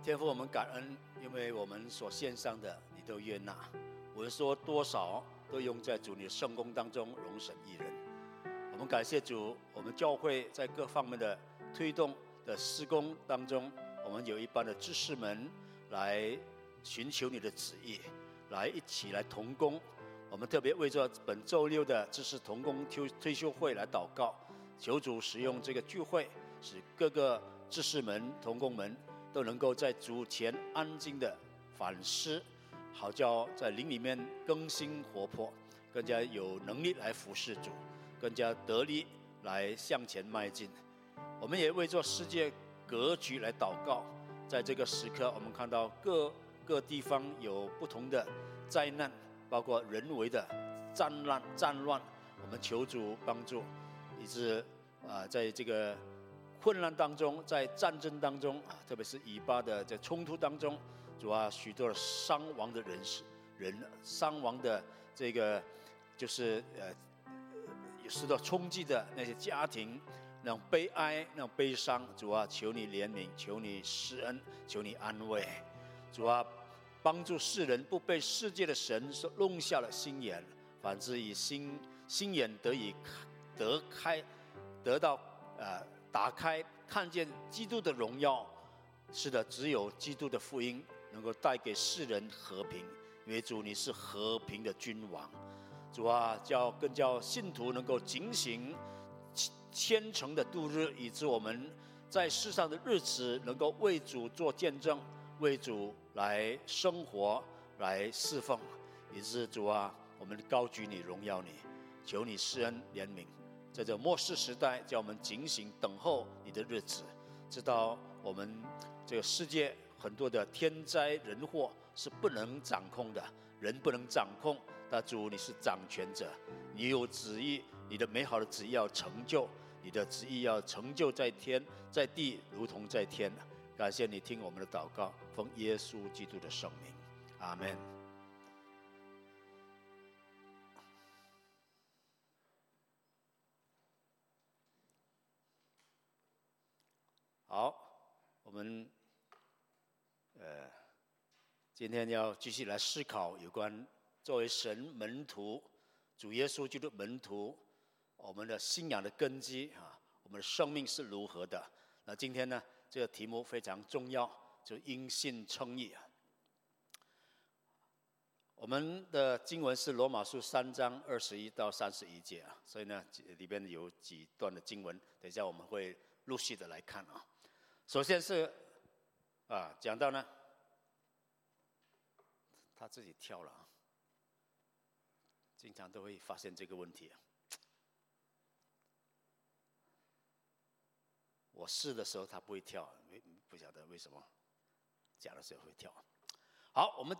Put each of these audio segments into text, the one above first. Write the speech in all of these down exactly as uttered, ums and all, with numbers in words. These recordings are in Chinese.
天父，我们感恩，因为我们所献上的你都悦纳。我们说多少都用在主你的圣工当中，荣神益人。我们感谢主，我们教会在各方面的推动的施工当中，我们有一班的知识们来寻求你的旨意，来一起来同工。我们特别为着本周六的知识同工退休会来祷告，求主使用这个聚会，使各个知识们、同工们都能够在主前安静的反思，好叫在灵里面更新活泼，更加有能力来服侍主，更加得力来向前迈进。我们也为做世界格局来祷告，在这个时刻，我们看到各个地方有不同的灾难，包括人为的战乱、战乱，我们求主帮助，以致啊，在这个混乱当中，在战争当中啊，特别是以巴的在冲突当中，主啊，许多的伤亡的人士，人伤亡的这个就是呃，受到冲击的那些家庭，那种悲哀，那种悲伤，主啊，求你怜悯，求你施恩，求你安慰，主啊，帮助世人不被世界的神所弄瞎了心眼，反之以心心眼得以得开，得到呃。打开看见基督的荣耀。是的，只有基督的福音能够带给世人和平，因为主你是和平的君王。主啊，叫更叫信徒能够警醒虔诚的度日，以致我们在世上的日子能够为主做见证，为主来生活，来侍奉。以致主啊，我们高举你，荣耀你，求你施恩怜悯，在这末世时代，叫我们警醒等候你的日子，知道我们这个世界很多的天灾人祸是不能掌控的，人不能掌控，但主你是掌权者，你有旨意，你的美好的旨意要成就，你的旨意要成就在天在地，如同在天。感谢你听我们的祷告，奉耶稣基督的圣名，阿们。好，我们呃今天要继续来思考有关作为神门徒、主耶稣基督门徒，我们的信仰的根基啊，我们的生命是如何的？那今天呢，这个题目非常重要，就因信称义啊。我们的经文是罗马书三章二十一到三十一节啊，所以呢，里边有几段的经文，等一下我们会陆续的来看啊。首先是啊，讲到呢，他自己跳了啊，经常都会发现这个问题啊。我试的时候他不会跳，不晓得为什么，讲的时候会跳。好，我们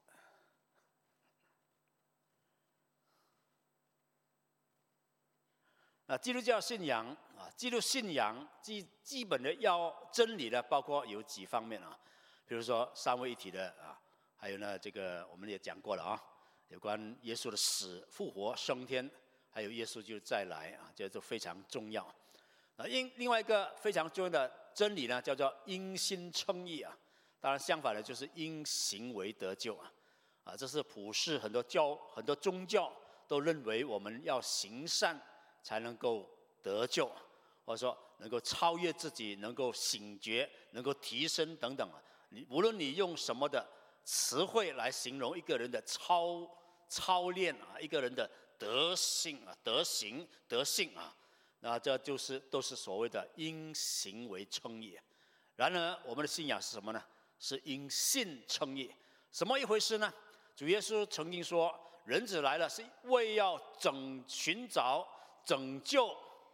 啊，基督教信仰啊，基督信仰基基本的要真理呢，包括有几方面啊，比如说三位一体的啊，还有呢，这个我们也讲过了啊，有关耶稣的死、复活、升天，还有耶稣就再来啊，这都非常重要。啊，另另外一个非常重要的真理呢，叫做因信称义啊。当然相反的就是因行为得救啊，啊，这是普世很多教很多宗教都认为我们要行善才能够得救，或者说能够超越自己，能够醒觉，能够提升等等啊。你无论你用什么的词汇来形容一个人的操操练啊，一个人的德性啊、德行、德性啊，那这就是都是所谓的因行为称义。然而我们的信仰是什么呢？是因信称义。什么一回事呢？主耶稣曾经说，人子来了是为要拯寻找拯救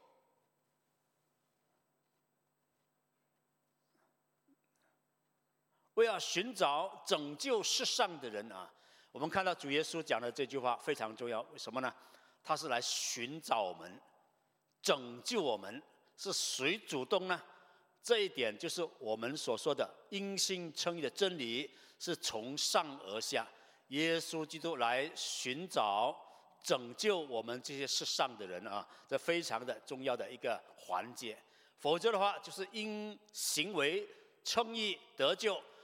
为要寻找拯救世上的人啊。我们看到主耶稣讲的这句话非常重要，为什么呢？他是来寻找我们，拯救我们。是谁主动呢？这一点就是我们所说的因信称义的真理，是从上而下，耶稣基督来寻找拯救我们这些世上的人啊，这非常的重要的一个环节。否则的话，就是因行为称义得救，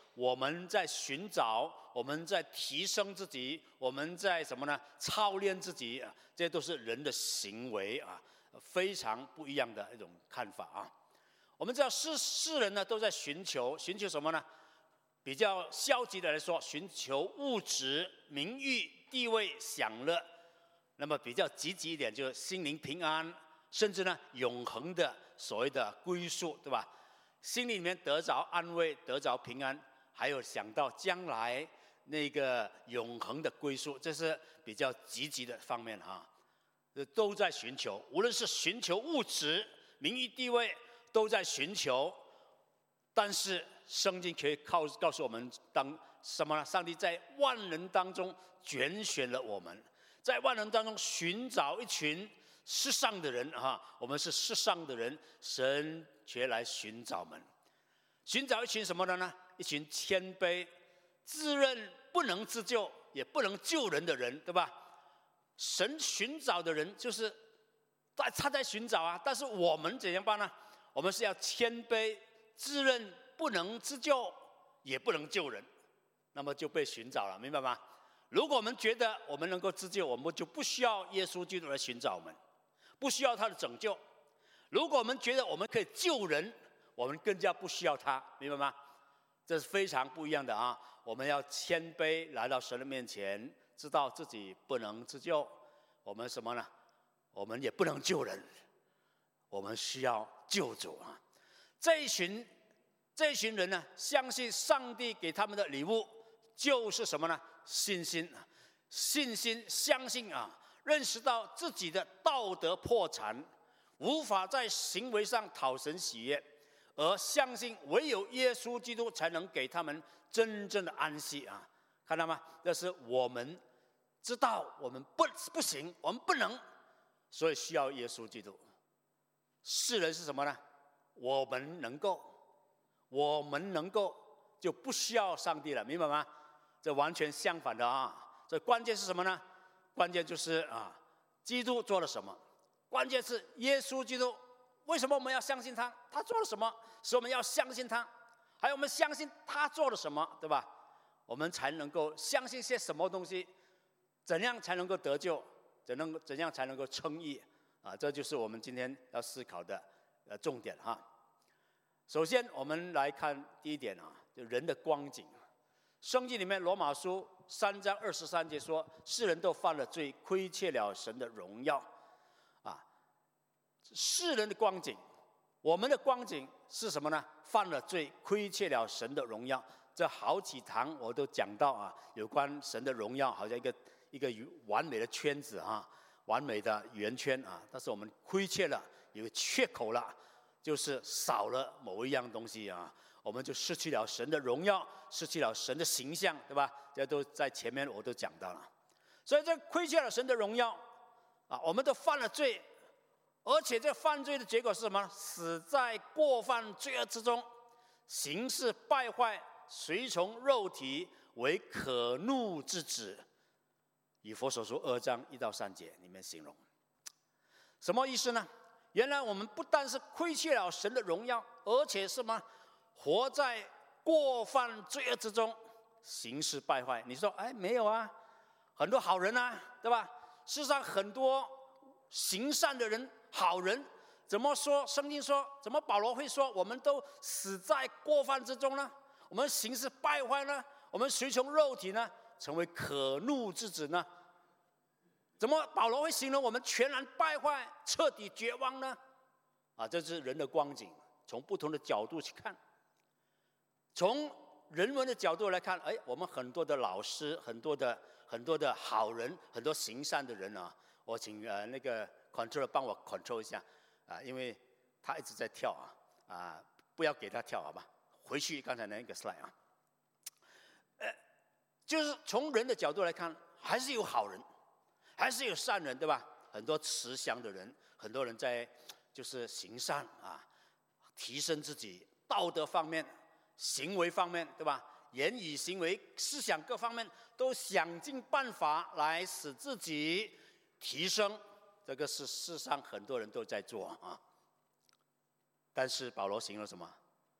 我们在寻找，我们在提升自己，我们在什么呢？操练自己啊，这些都是人的行为啊，非常不一样的一种看法啊。我们知道世世人呢都在寻求，寻求什么呢？比较消极的来说，寻求物质、名誉、地位、享乐。那么比较积极一点，就是心灵平安，甚至呢永恒的所谓的归宿，对吧？心里面得着安慰，得着平安，还有想到将来那个永恒的归宿，这是比较积极的方面哈。都在寻求，无论是寻求物质、名誉、地位，都在寻求。但是圣经可以告告诉我们，当什么呢？上帝在万人当中拣选了我们，在万人当中寻找一群世上的人哈，我们是世上的人，神却来寻找我们，寻找一群什么的呢？一群谦卑、自认不能自救，也不能救人的人，对吧？神寻找的人就是他在寻找啊，但是我们怎样办呢？我们是要谦卑。自认不能自救，也不能救人，那么就被寻找了，明白吗？如果我们觉得我们能够自救，我们就不需要耶稣基督来寻找我们，不需要他的拯救。如果我们觉得我们可以救人，我们更加不需要他，明白吗？这是非常不一样的啊！我们要谦卑来到神的面前，知道自己不能自救，我们什么呢？我们也不能救人，我们需要救主啊！这一群这一群人呢，相信上帝给他们的礼物就是什么呢？信心，信心，相信啊，认识到自己的道德破产，无法在行为上讨神喜悦，而相信唯有耶稣基督才能给他们真正的安息啊！看到吗？这是我们知道我们不不行，我们不能，所以需要耶稣基督。世人是什么呢？我们能够，我们能够就不需要上帝了，明白吗？这完全相反的啊！这关键是什么呢？关键就是啊，基督做了什么？关键是耶稣基督，为什么我们要相信他？他做了什么？所以我们要相信他。还有我们相信他做了什么，对吧？我们才能够相信些什么东西？怎样才能够得救？怎能怎样才能够称义？啊，这就是我们今天要思考的呃重点哈。首先，我们来看第一点啊，就人的光景。圣经里面罗马书三章二十三节说，世人都犯了罪，亏缺了神的荣耀。啊，世人的光景，我们的光景是什么呢？犯了罪，亏缺了神的荣耀。这好几堂我都讲到啊，有关神的荣耀，好像一个一个完美的圈子啊，完美的圆圈啊，但是我们亏缺了，有个缺口了。就是少了某一样东西啊，我们就失去了神的荣耀，失去了神的形象，对吧？这都在前面我都讲到了。所以这亏欠了神的荣耀啊，我们都犯了罪，而且这犯罪的结果是什么？死在过犯罪恶之中，行事败坏，随从肉体，为可怒之子。以弗所书二章一到三节里面形容，什么意思呢？原来我们不但是亏欠了神的荣耀，而且什么？活在过犯罪恶之中，行事败坏。你说，哎，没有啊，很多好人啊，对吧？世上很多行善的人，好人，怎么说？圣经说，怎么保罗会说，我们都死在过犯之中呢？我们行事败坏呢？我们随从肉体呢？成为可怒之子呢？怎么保罗会形容我们全然败坏、彻底绝望呢？啊，这是人的光景，从不同的角度去看。从人文的角度来看，哎，我们很多的老师、很多的很多的好人、很多行善的人啊，我请呃那个 control 帮我 control 一下啊，因为他一直在跳啊啊，不要给他跳好吧？回去刚才那个 slide 啊，呃，就是从人的角度来看，还是有好人。还是有善人，对吧？很多慈祥的人，很多人在就是行善啊，提升自己道德方面、行为方面，对吧？言语、行为、思想各方面都想尽办法来使自己提升。这个是世上很多人都在做啊。但是保罗形容什么？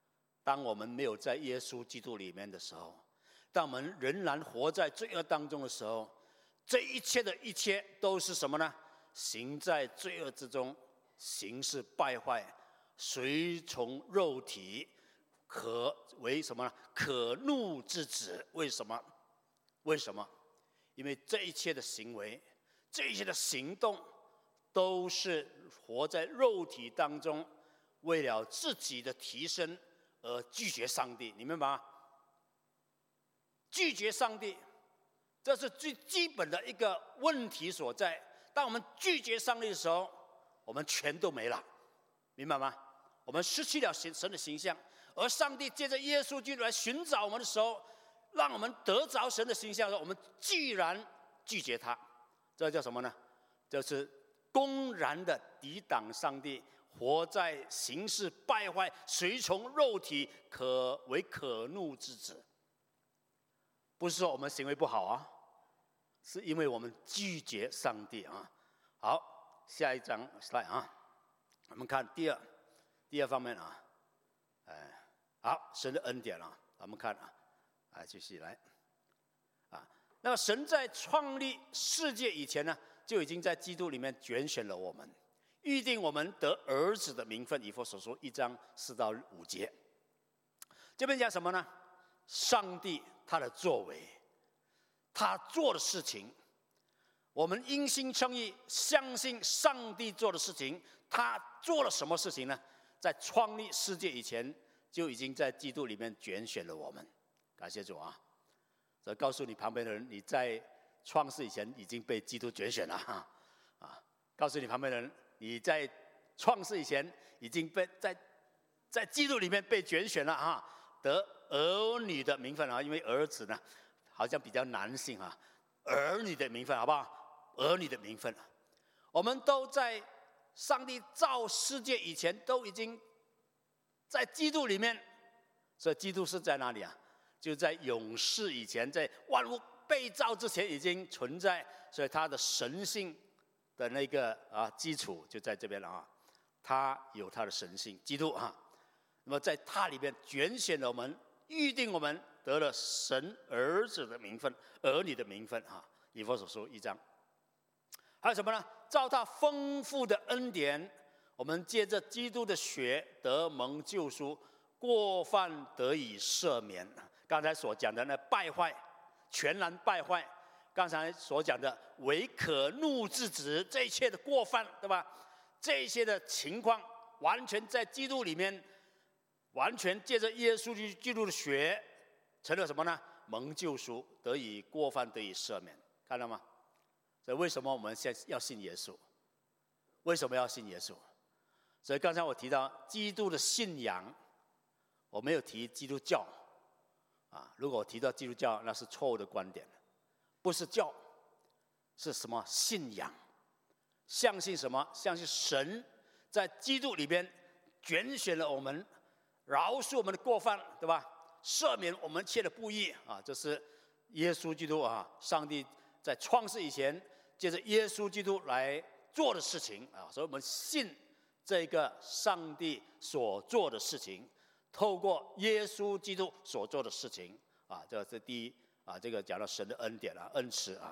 当我们没有在耶稣基督里面的时候，当我们仍然活在罪恶当中的时候，这一切的一切都是什么呢？行在罪恶之中，行事败坏，随从肉体，可为什么呢？可怒之子。为什么？为什么？因为这一切的行为，这一切的行动，都是活在肉体当中，为了自己的提升而拒绝上帝。你明白吗？拒绝上帝，这是最基本的一个问题所在。当我们拒绝上帝的时候，我们全都没了，明白吗？我们失去了神的形象，而上帝借着耶稣基督来寻找我们的时候，让我们得着神的形象的时候，我们居然拒绝他，这叫什么呢？就是公然的抵挡上帝，活在行事败坏、随从肉体，可为可怒之子。不是说我们行为不好啊，是因为我们拒绝上帝啊。好，下一张 slide 啊，我们看第二第二方面啊，哎，好，神的恩典啊，我们看啊，来继续来啊。那么神在创立世界以前呢，就已经在基督里面拣选了我们，预定我们得儿子的名分。以弗所书一章四到五节，这边讲什么呢？上帝他的作为，他做的事情，我们因信称义，相信上帝做的事情。他做了什么事情呢？在创立世界以前，就已经在基督里面拣选了我们。感谢主啊！所以告诉你旁边的人，你在创世以前已经被基督拣选了哈啊！告诉你旁边的人，你在创世以前已经被在在基督里面被拣选了哈，得儿女的名分啊！因为儿子呢，好像比较男性啊，儿女的名分好不好？儿女的名分，我们都在上帝造世界以前都已经在基督里面。所以基督是在哪里啊？就在永世以前，在万物被造之前已经存在，所以他的神性的那个啊基础就在这边了啊。他有他的神性，基督啊。那么在他里面拣选了我们，预定我们得了神儿子的名分，儿女的名分啊。以弗所书一章。还有什么呢？照他丰富的恩典，我们借着基督的血得蒙救赎，过犯得以赦免。刚才所讲的那败坏，全然败坏；刚才所讲的为可怒之子，这一切的过犯，对吧？这些的情况，完全在基督里面，完全借着耶稣基督的血，成了什么呢？蒙救赎，得以过犯得以赦免。看到吗？所以为什么我们现在要信耶稣？为什么要信耶稣？所以刚才我提到基督的信仰，我没有提基督教啊。如果我提到基督教，那是错误的观点，不是教，是什么？信仰。相信什么？相信神在基督里边拣选了我们，饶恕我们的过犯，对吧？赦免我们一切的不义啊！这是耶稣基督啊，上帝在创世以前，借着耶稣基督来做的事情啊，所以我们信这个上帝所做的事情，透过耶稣基督所做的事情啊，这是第一啊，这个讲到神的恩典啊，恩慈啊。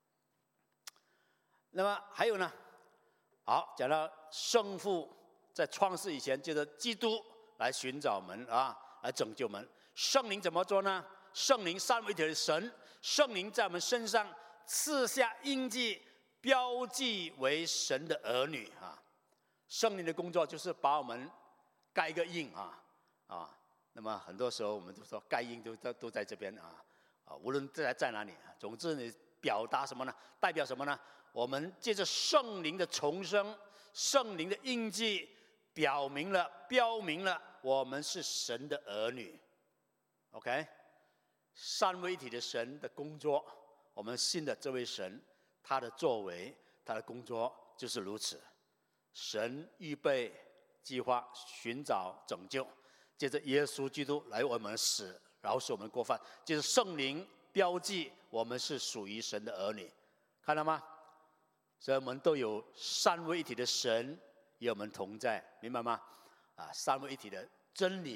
那么还有呢，好，讲到圣父在创世以前，借着基督来寻找我们啊，来拯救我们。圣灵怎么做呢？圣灵三位一体的神，圣灵在我们身上赐下印记，标记为神的儿女啊。圣灵的工作就是把我们盖一个印啊啊。那么很多时候我们都说盖印都都都在这边啊啊，无论在在哪里，总之你表达什么呢？代表什么呢？我们借着圣灵的重生，圣灵的印记，表明了、标明了我们是神的儿女。OK， 三位一体的神的工作，我们信的这位神，他的作为、他的工作就是如此。神预备、计划、寻找、拯救，借着耶稣基督来为我们死，饶恕我们的过犯；借着圣灵标记我们是属于神的儿女，看到吗？所以我们都有三位一体的神与我们同在，明白吗？啊，三位一体的真理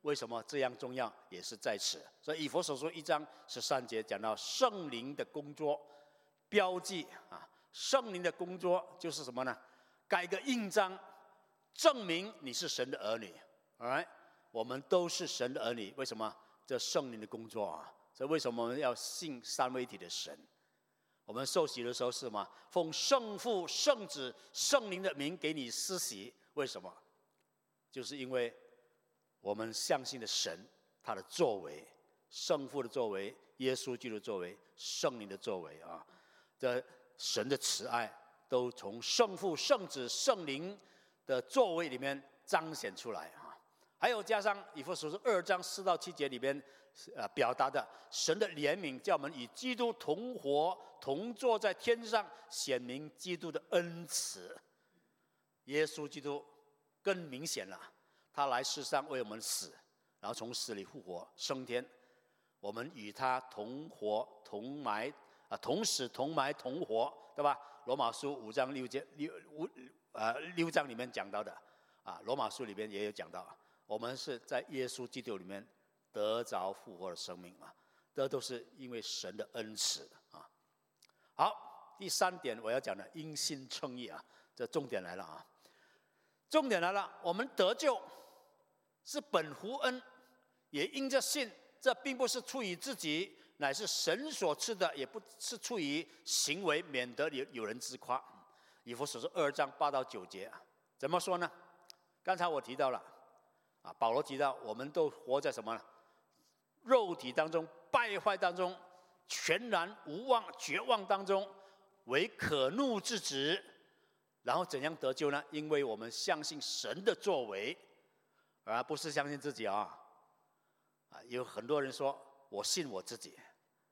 为什么这样重要？也是在此。所以以弗所书一章十三节讲到圣灵的工作，标记啊，圣灵的工作就是什么呢？盖个印章，证明你是神的儿女。alright， 我们都是神的儿女。为什么？这圣灵的工作啊。所以为什么我们要信三位一体的神？我们受洗的时候是什么？奉圣父、圣子、圣灵的名给你施洗。为什么？就是因为我们相信的神，他的作为，圣父的作为，耶稣基督的作为，圣灵的作为啊，这神的慈爱都从圣父、圣子、圣灵的作为里面彰显出来啊。还有加上以弗所书二章四到七节里边，呃，表达的神的怜悯，叫我们与基督同活，同坐在天上，显明基督的恩慈。耶稣基督更明显了，他来世上为我们死，然后从死里复活升天，我们与他同活同埋啊，同死同埋同活，对吧？罗马书五章六节六五呃六章里面讲到的啊，罗马书里面也有讲到，我们是在耶稣基督里面得着复活的生命啊，这都是因为神的恩慈啊。好，第三点我要讲的因信称义啊，这重点来了啊，重点来了，我们得救是本乎恩，也因着信，这并不是出于自己，乃是神所赐的，也不是出于行为，免得有有人自夸。以弗所书二章八到九节，怎么说呢？刚才我提到了啊，保罗提到我们都活在什么呢？肉体当中，败坏当中，全然无望、绝望当中，为可怒之子。然后怎样得救呢？因为我们相信神的作为，而不是相信自己啊！啊，有很多人说我信我自己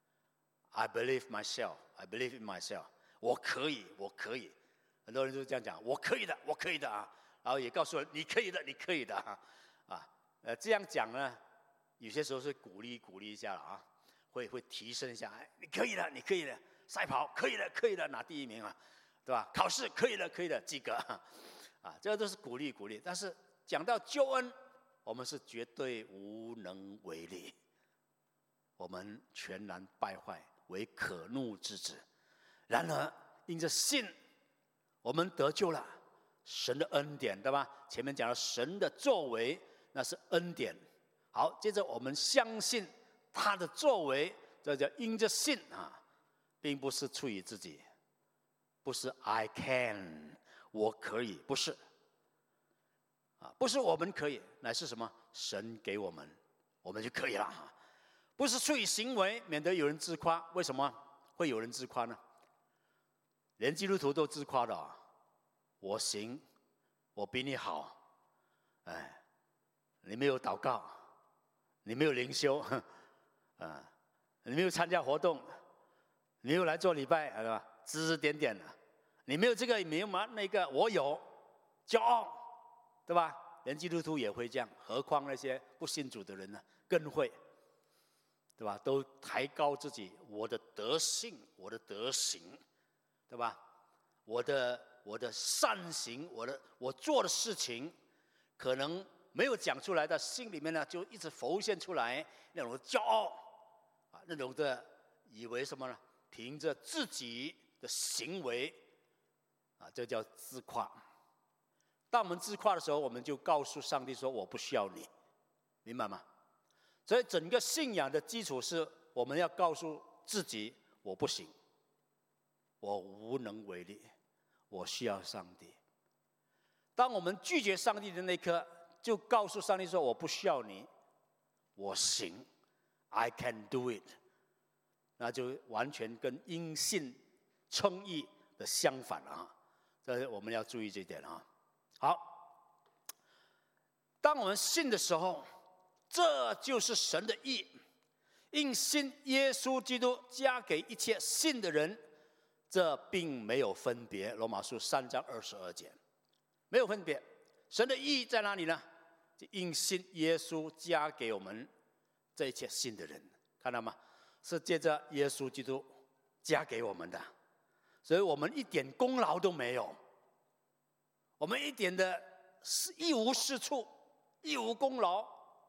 ，I believe myself, I believe in myself， 我可以，我可以。很多人就这样讲，我可以的，我可以的啊！然后也告诉人你可以的，你可以的啊！啊，呃，这样讲呢，有些时候是鼓励鼓励一下了啊，会会提升一下，哎，你可以的，你可以的，赛跑可以的，可以的，拿第一名啊！对吧？考试可以的，可以的，及格啊！这个都是鼓励鼓励。但是讲到救恩，我们是绝对无能为力，我们全然败坏，为可怒之子。然而因着信，我们得救了，神的恩典，对吧？前面讲了神的作为，那是恩典。好，接着我们相信他的作为，这叫因着信啊，并不是出于自己。不是 I can， 我可以，不是，啊，不是我们可以，乃是什么？神给我们，我们就可以了。不是出于行为，免得有人自夸。为什么会有人自夸呢？连基督徒都自夸的啊，我行，我比你好，哎，你没有祷告，你没有灵修，啊，你没有参加活动，你没有来做礼拜，对吧？指指点点的，你没有这个，也没有嘛那个，我有，骄傲，对吧？连基督徒也会这样，何况那些不信主的人呢？更会，对吧？都抬高自己，我的德性，我的德行，对吧？我的我的善行，我的我做的事情，可能没有讲出来的，心里面呢就一直浮现出来那种骄傲啊，那种的以为什么呢？凭着自己的行为，啊，这叫自夸。当我们自夸的时候，我们就告诉上帝说：“我不需要你。”明白吗？所以整个信仰的基础是我们要告诉自己：“我不行，我无能为力，我需要上帝。”当我们拒绝上帝的那一刻，就告诉上帝说：“我不需要你，我行 ，I can do it。”那就完全跟因信称义的相反了啊！这我们要注意这一点啊。好，当我们信的时候，这就是神的义。因信耶稣基督加给一切信的人，这并没有分别。罗马书三章二十二节，没有分别。神的义在哪里呢？就因信耶稣加给我们这一切信的人，看到吗？是借着耶稣基督加给我们的，所以我们一点功劳都没有，我们一点的一无是处，一无功劳，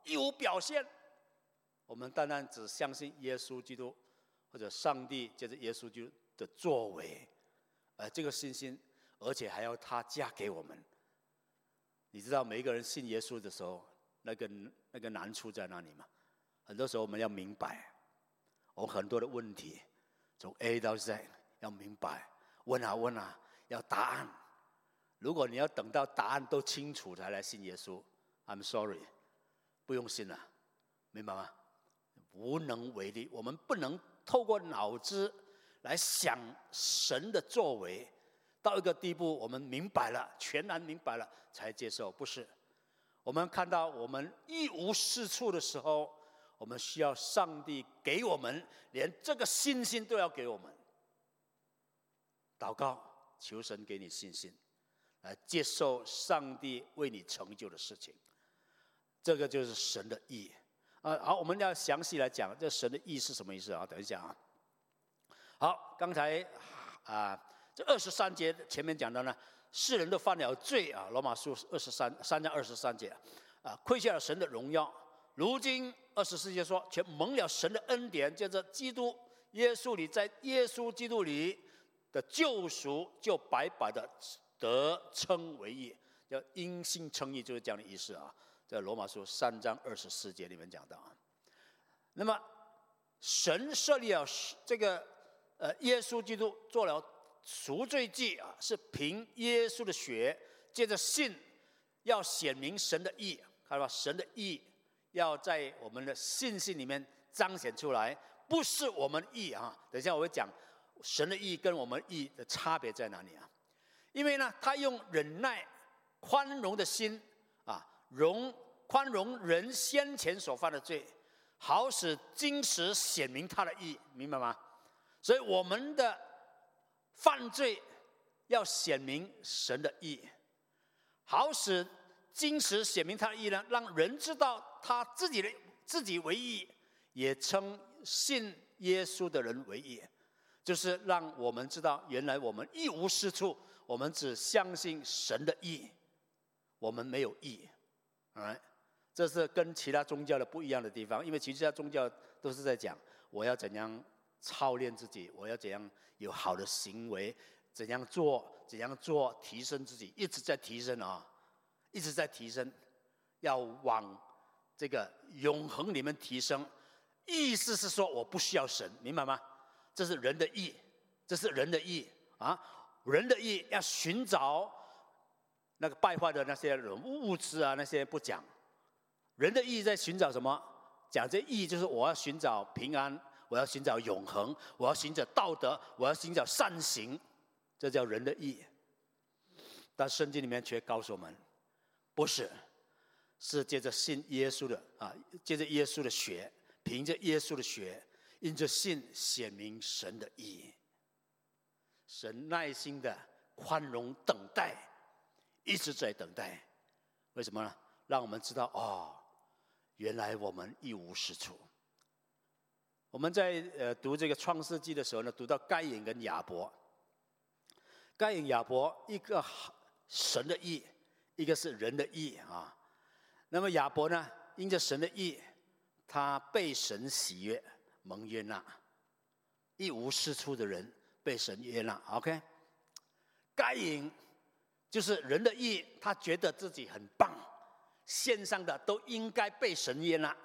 一无表现。我们单单只相信耶稣基督，或者上帝借着耶稣基督的作为，而这个信心，而且还要他加给我们。你知道每一个人信耶稣的时候，那个那个难处在哪里吗？很多时候我们要明白，我们很多的问题，从 A 到 Z 要明白，问啊问啊，要答案。如果你要等到答案都清楚才来信耶稣 ，I'm sorry， 不用信了，明白吗？无能为力，我们不能透过脑子来想神的作为，到一个地步，我们明白了，全然明白了才接受，不是？我们看到我们一无是处的时候，我们需要上帝给我们，连这个信心都要给我们。祷告，求神给你信心，来接受上帝为你成就的事情。这个就是神的义。啊，好，我们要详细来讲这神的义是什么意思啊？等一下啊。好，刚才啊，这二十三节前面讲到呢，世人都犯了罪啊，罗马书二十三三章二十三节啊，亏欠了神的荣耀。如今二十四节说，却蒙了神的恩典，借着基督耶稣里，在耶稣基督里的救赎，就白白的得称为义，叫因信称义，就是这样的意思啊。在罗马书三章二十四节里面讲到啊。那么神设立了这个呃耶稣基督做了赎罪祭啊，是凭耶稣的血，借着信要显明神的义，看到吧？神的义要在我们的信心里面彰显出来，不是我们义啊。等一下我会讲神的义跟我们义的差别在哪里啊？因为呢，他用忍耐、宽容的心啊，容宽容人先前所犯的罪，好使今时显明他的义，明白吗？所以我们的犯罪要显明神的义，好使今时显明他的义呢，让人知道他自己的自己为义，也称信耶稣的人为义，就是让我们知道，原来我们一无是处，我们只相信神的义，我们没有义。Alright? 这是跟其他宗教的不一样的地方，因为其他宗教都是在讲我要怎样操练自己，我要怎样有好的行为，怎样做怎样做提升自己，一直在提升啊，一直在提升，要往这个永恒里面提升。意思是说我不需要神，明白吗？这是人的义，这是人的义啊，人的义要寻找那个败坏的那些人物质啊，那些不讲。人的义在寻找什么？讲这义就是我要寻找平安，我要寻找永恒，我要寻找道德，我要寻找善行，这叫人的义。但圣经里面却告诉我们，不是，是借着信耶稣的啊，借着耶稣的血，凭着耶稣的血，因着信显明神的义。神耐心的宽容等待，一直在等待。为什么呢？让我们知道哦，原来我们一无是处。我们在呃读这个创世纪的时候呢，读到该隐跟亚伯。该隐亚伯，一个神的义，一个是人的义啊。那么亚伯呢，因着神的义，他被神喜悦，蒙悦纳。一无是处的人被神悦纳 ，OK。该隐就是人的义，他觉得自己很棒，献上的都应该被神悦纳。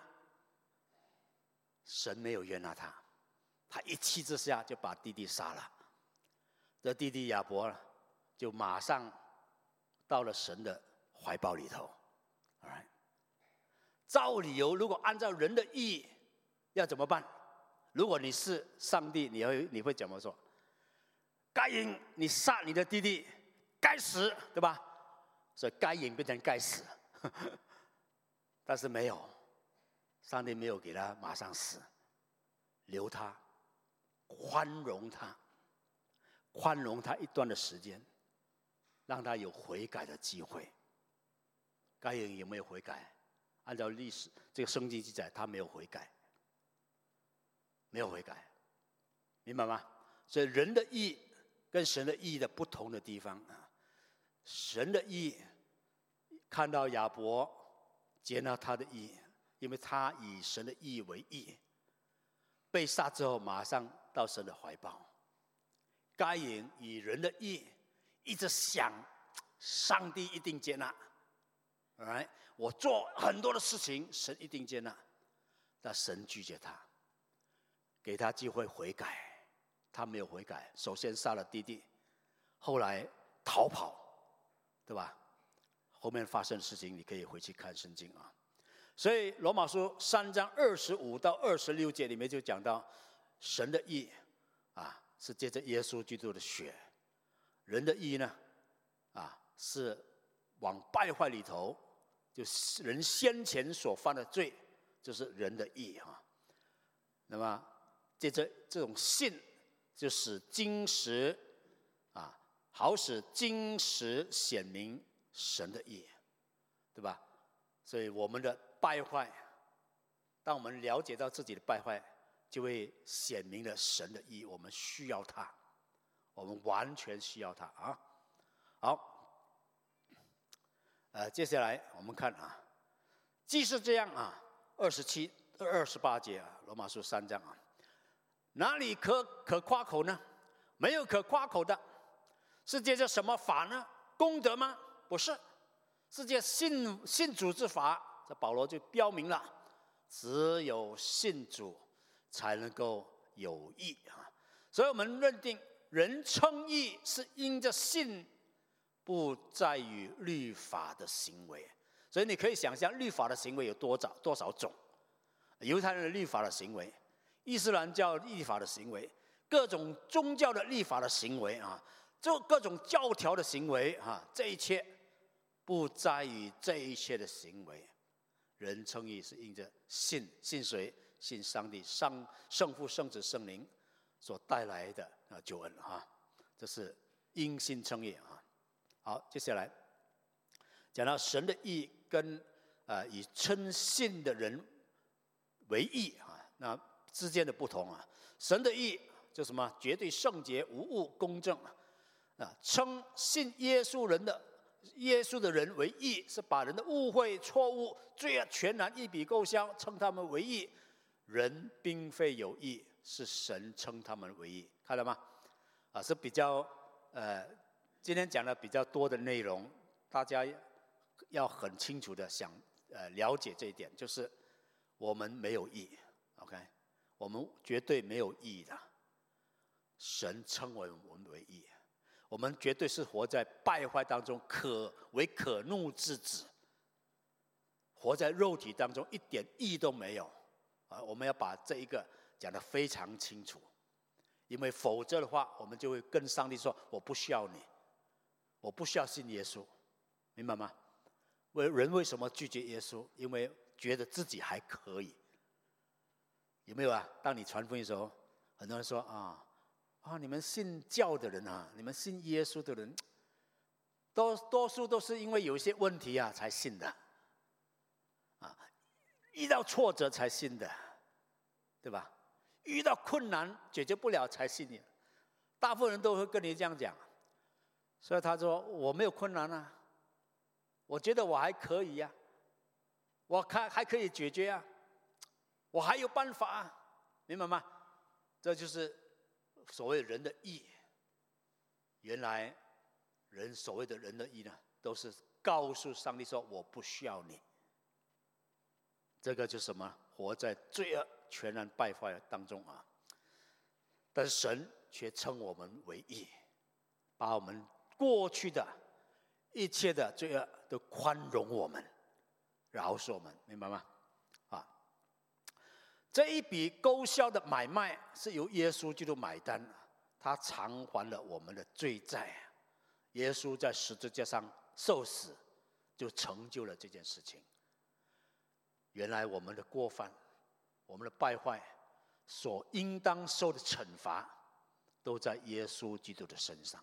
神没有悦纳他，他一气之下就把弟弟杀了。这弟弟亚伯就马上到了神的怀抱里头。Alright? 照理由，如果按照人的义，要怎么办？如果你是上帝，你会你会怎么说？该隐，你杀你的弟弟，该死，对吧？所以该隐变成该死，但是没有，上帝没有给他马上死，留他，宽容他，宽容他一段的时间，让他有悔改的机会。该隐有没有悔改？按照历史这个圣经记载，他没有悔改，没有悔改，明白吗？所以人的义跟神的义的不同的地方啊，神的义看到亚伯接纳他的义， 因为他以神的义为义。被杀之后，马上到神的怀抱。该隐以人的义，一直想上帝一定接纳。Alright? 我做很多的事情，神一定接纳。但神拒绝他，给他机会悔改，他没有悔改。首先杀了弟弟，后来逃跑，对吧？后面发生的事情，你可以回去看圣经啊。所以罗马书三章二十五到二十六节里面就讲到，神的义啊是借着耶稣基督的血，人的义呢啊是往败坏里头，就是人先前所犯的罪，就是人的义啊。那么借着这种信，就使经实啊，好使经实显明神的义，对吧？所以我们的败坏，当我们了解到自己的败坏，就会显明了神的义。我们需要他，我们完全需要他啊！好，呃，接下来我们看啊，既是这样啊，二十七、二十八节啊，罗马书三章啊，哪里可可夸口呢？没有可夸口的，是借着什么法呢？功德吗？不是，是借信信主之法。这保罗就标明了，只有信主才能够有义啊。所以我们认定人称义是因着信，不在于律法的行为。所以你可以想象律法的行为有多少多少种，犹太人的律法的行为，伊斯兰教律法的行为，各种宗教的律法的行为啊，就各种教条的行为啊，这一切不在于这一切的行为。人称义是因着信，信谁？信上帝，上圣父、圣子、圣灵所带来的啊救恩啊，这是因信称义啊。好，接下来讲到神的义跟呃以称信的人为义啊，那之间的不同啊。神的义就什么？绝对圣洁、无误、公正啊。称信耶稣人的。耶稣的人为义，是把人的误会、错误、罪恶全然一笔勾销，称他们为义。人并非有义，是神称他们为义，看到吗？啊，是比较呃，今天讲的比较多的内容，大家要很清楚的想呃了解这一点，就是我们没有义 ，OK， 我们绝对没有义的，神称为我们为义。我们绝对是活在败坏当中，可为可怒之子，活在肉体当中，一点义都没有啊！我们要把这一个讲得非常清楚，因为否则的话，我们就会跟上帝说：“我不需要你，我不需要信耶稣。”明白吗？为人为什么拒绝耶稣？因为觉得自己还可以。有没有啊？当你传福音的时候，很多人说啊。啊，你们信教的人啊，你们信耶稣的人，多多数都是因为有一些问题啊才信的，啊，遇到挫折才信的，对吧？遇到困难解决不了才信你，大部分人都会跟你这样讲。所以他说我没有困难啊，我觉得我还可以呀、啊，我看还可以解决啊，我还有办法啊，明白吗？这就是所谓人的义。原来人所谓的人的义呢，都是告诉上帝说我不需要你。这个就是什么？活在罪恶全然败坏当中啊！但是神却称我们为义，把我们过去的一切的罪恶都宽容我们，饶恕我们，明白吗？啊，这一笔勾销的买卖是由耶稣基督买单，他偿还了我们的罪债。耶稣在十字架上受死，就成就了这件事情。原来我们的过犯，我们的败坏，所应当受的惩罚，都在耶稣基督的身上。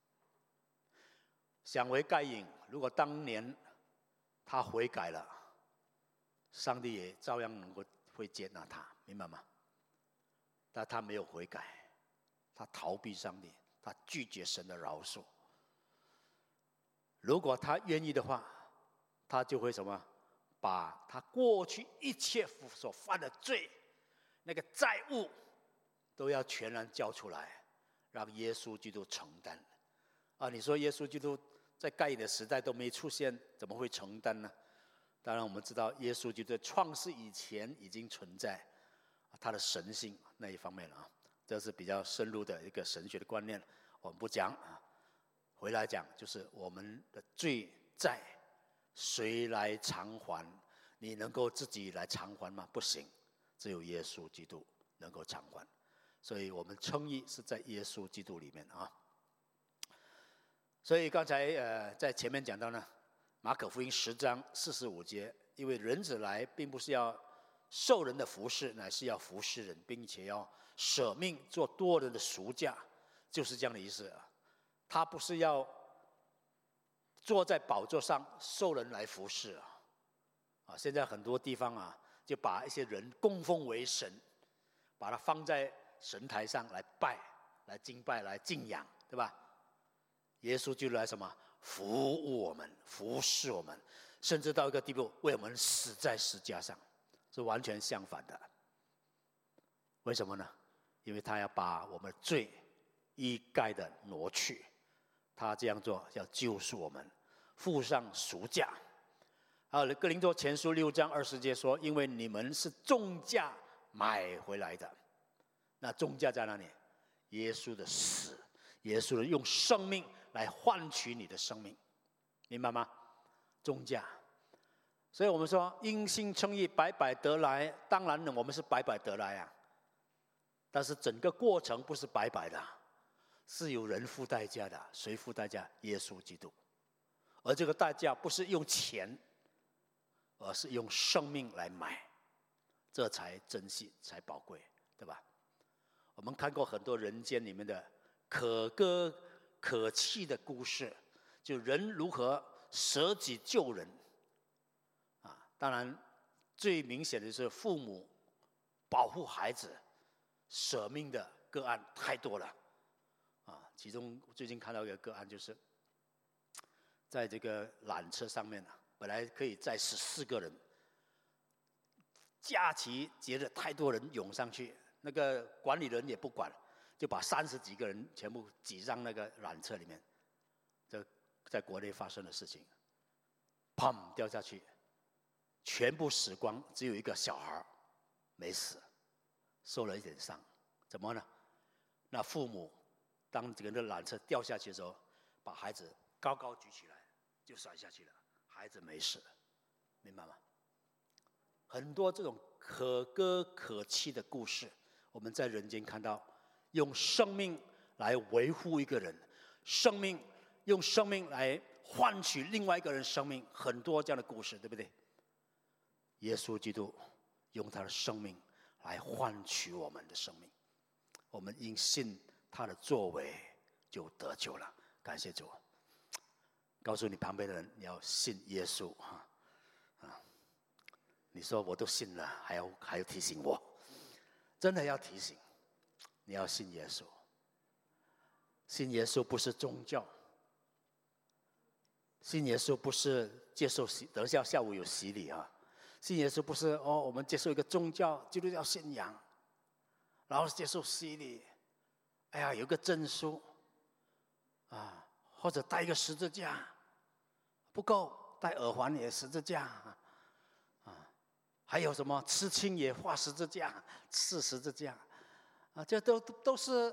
想为该隐，如果当年他悔改了，上帝也照样能够会接纳他，明白吗？但他没有悔改，他逃避上帝，他拒绝神的饶恕。如果他愿意的话，他就会什么？ 把他过去一切所犯的罪，那个债务，都要全然交出来，让耶稣基督承担。啊，你说耶稣基督在该隐的时代都没出现，怎么会承担呢？当然，我们知道耶稣基督在创世以前已经存在，他的神性那一方面啊，这是比较深入的一个神学的观念，我们不讲啊。回来讲，就是我们的罪债，谁来偿还？你能够自己来偿还吗？不行，只有耶稣基督能够偿还。所以我们称义是在耶稣基督里面啊。所以刚才呃在前面讲到呢，马可福音十章四十五节，因为人子来并不是要受人的服侍，乃是要服侍人，并且要舍命做多人的赎价，就是这样的意思啊。他不是要坐在宝座上受人来服侍啊！啊，现在很多地方啊，就把一些人供奉为神，把它放在神台上来拜、来敬拜、来敬仰，对吧？耶稣就来什么？服务我们，服侍我们，甚至到一个地步，为我们死在十字架上，是完全相反的。为什么呢？因为他要把我们的罪一概的挪去。他这样做要救赎我们，付上赎价。还有哥林多前书六章二十节说：“因为你们是重价买回来的。”那重价在哪里？耶稣的死，耶稣的用生命来换取你的生命，明白吗？重价。所以我们说因信称义，白白得来。当然呢，我们是白白得来啊，但是整个过程不是白白的。是有人付代价的，谁付代价？耶稣基督。而这个代价不是用钱，而是用生命来买，这才珍惜，才宝贵，对吧？我们看过很多人间里面的可歌可泣的故事，就人如何舍己救人啊。当然，最明显的是父母保护孩子舍命的个案太多了。啊，其中最近看到一个个案，就是在这个缆车上面啊，本来可以载十四个人，假期节日太多人涌上去，那个管理人也不管，就把三十几个人全部挤上那个缆车里面。这在国内发生的事情，砰掉下去，全部死光，只有一个小孩没死，受了一点伤。怎么呢？那父母当整个缆车掉下去的时候，把孩子高高举起来，就摔下去了，孩子没事，明白吗？很多这种可歌可泣的故事，我们在人间看到，用生命来维护一个人，生命用生命来换取另外一个人生命，很多这样的故事，对不对？耶稣基督用他的生命来换取我们的生命，我们因信他的作为就得救了，感谢主。告诉你旁边的人，你要信耶稣啊！啊，你说我都信了，还要还要提醒我，真的要提醒，你要信耶稣。信耶稣不是宗教，信耶稣不是接受洗，等一下下午有洗礼啊。信耶稣不是哦，我们接受一个宗教，基督教信仰，然后接受洗礼。哎呀，有个证书啊，或者带一个十字架不够，戴耳环也十字架啊，还有什么刺青也画十字架，刺十字架啊，这都都是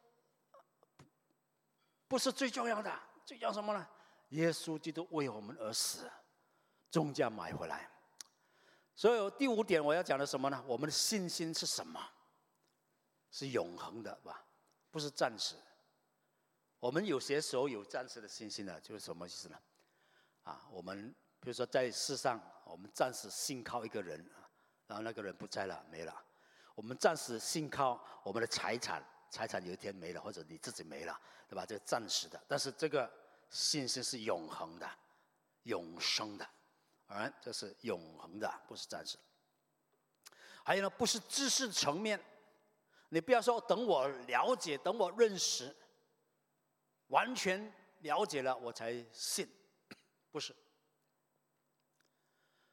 不是最重要的？最重要什么呢？耶稣基督为我们而死，重价买回来。所以第五点我要讲的什么呢？我们的信心是什么？是永恒的吧？不是暂时。我们有些时候有暂时的信心呢，就是什么意思呢？啊，我们比如说在世上，我们暂时信靠一个人，然后那个人不在了，没了。我们暂时信靠我们的财产，财产有一天没了，或者你自己没了，对吧？这暂时的，但是这个信心是永恒的、永生的，啊，这是永恒的，不是暂时。还有呢，不是知识层面。你不要说等我了解，等我认识，完全了解了我才信，不是。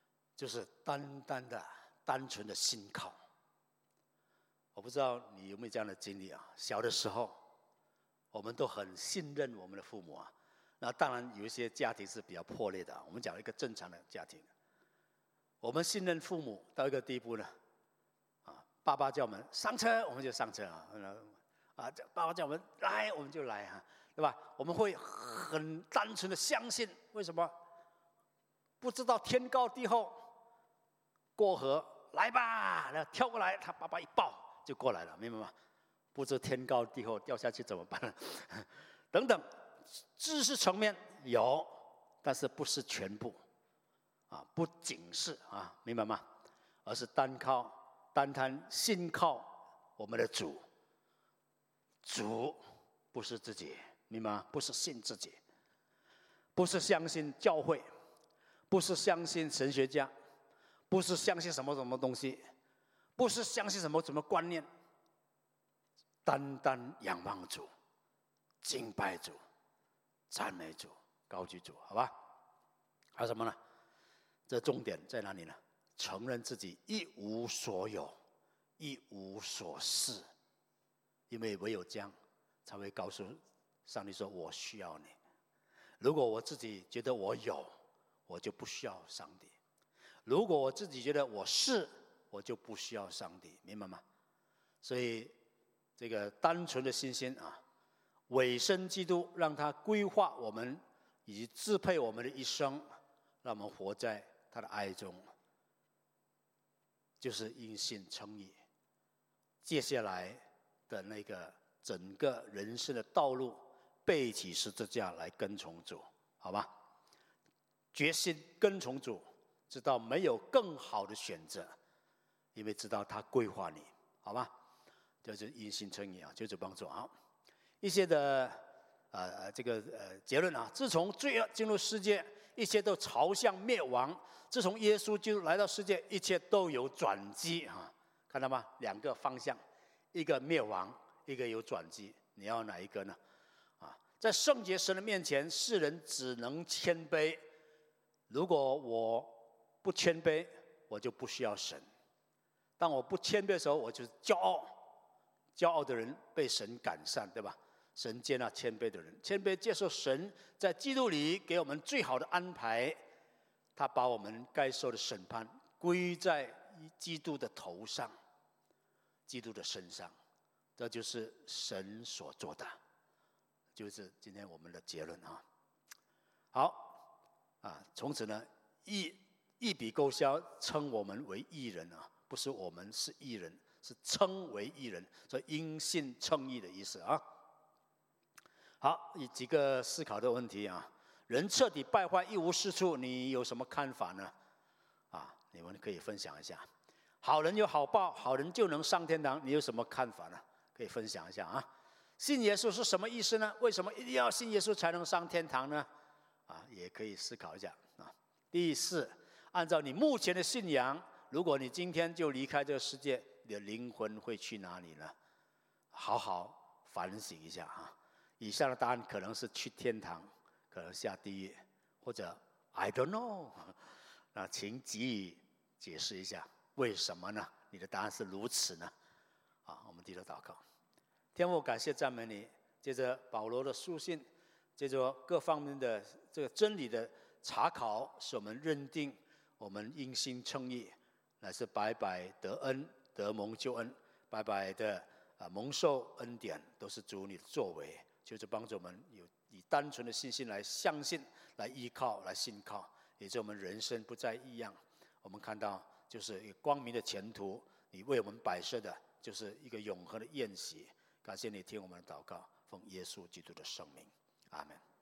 就是单单的、单纯的信靠。我不知道你有没有这样的经历啊？小的时候，我们都很信任我们的父母啊。那当然有一些家庭是比较破裂的，我们讲一个正常的家庭。我们信任父母到一个地步呢，啊，爸爸叫我们上车，我们就上车啊，啊，爸爸叫我们来，我们就来啊，对吧？我们会很单纯的相信，为什么？不知道天高地厚，过河来吧，然后跳过来，他爸爸一抱就过来了，明白吗？不知天高地厚，掉下去怎么办？等等，知识层面有，但是不是全部，啊，不仅是啊，明白吗？而是单靠、单单信靠我们的主。主不是自己，明白吗？不是信自己，不是相信教会，不是相信神学家，不是相信什么什么东西，不是相信什么什么观念，单单仰望主，敬拜主，赞美主，高举主，好吧？还有什么呢？这重点在哪里呢？承认自己一无所有，一无所事。因为唯有这样，才会告诉上帝说：“我需要你。”如果我自己觉得我有，我就不需要上帝；如果我自己觉得我是，我就不需要上帝，明白吗？所以，这个单纯的信心啊，委身基督，让他规划我们以及支配我们的一生，让我们活在他的爱中，就是因信称义。接下来的那个整个人生的道路，背起十字架来跟从主，好吧？决心跟从主，知道没有更好的选择，因为知道他规划你，好吧？这就是因信称义啊，就是帮助啊。一些的呃这个呃结论啊，自从罪恶进入世界，一切都朝向灭亡；自从耶稣基督来到世界，一切都有转机啊，看到吗？两个方向。一个灭亡，一个有转机，你要哪一个呢？啊，在圣洁神的面前，世人只能谦卑。如果我不谦卑，我就不需要神。当我不谦卑的时候，我就骄傲。骄傲的人被神赶散，对吧？神接纳谦卑的人，谦卑接受神在基督里给我们最好的安排。他把我们该受的审判归在基督的头上。基督的身上，这就是神所做的，就是今天我们的结论啊。好啊，从此呢，一一笔勾销，称我们为义人啊，不是我们是义人，是称为义人，所以因信称义的意思啊。好，以几个思考的问题啊，人彻底败坏一无是处，你有什么看法呢？啊，你们可以分享一下。好人有好报，好人就能上天堂，你有什么看法呢？可以分享一下啊。信耶稣是什么意思呢？为什么一定要信耶稣才能上天堂呢？啊，也可以思考一下啊。第四，按照你目前的信仰，如果你今天就离开这个世界，你的灵魂会去哪里呢？好好反省一下啊。以下的答案可能是去天堂，可能下地狱，或者 I don't know。那请给予解释一下。为什么呢？你的答案是如此呢？啊，我们低头祷告，天父，感谢赞美你。接着保罗的书信，接着各方面的这个真理的查考，使我们认定我们因信称义，乃是白白得恩，得蒙救恩，白白的啊蒙受恩典，都是主你的作为，就是帮助我们有以单纯的信心来相信，来依靠，来信靠，也就我们人生不再异样。我们看到。就是一个光明的前途，你为我们摆设的，就是一个永恒的宴席。感谢你听我们的祷告，奉耶稣基督的圣名，阿们。